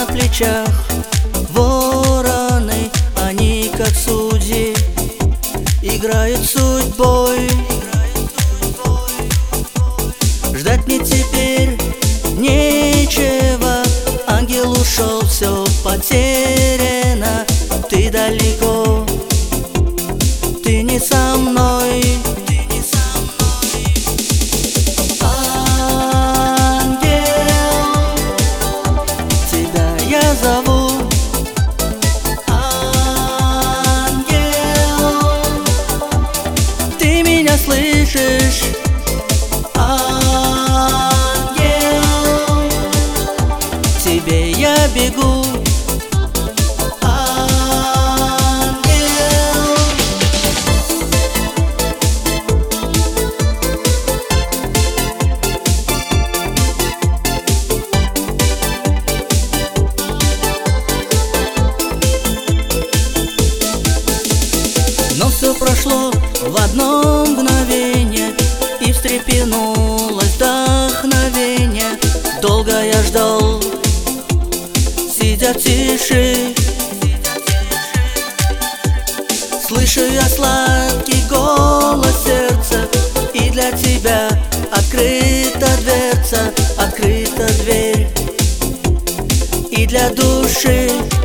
на плечах вороны, они как судьи играют судьбой. Ждать мне теперь нечего, ангел ушел, все потеряно. Ты далеко, ты не со мной. Зову, ангел, ты меня слышишь? Ангел, к тебе я бегу. Но все прошло в одно мгновение, и встрепенулось вдохновение. Долго я ждал, сидя в тиши, слышу я сладкий голос сердца, и для тебя открыта дверца, открыта дверь, и для души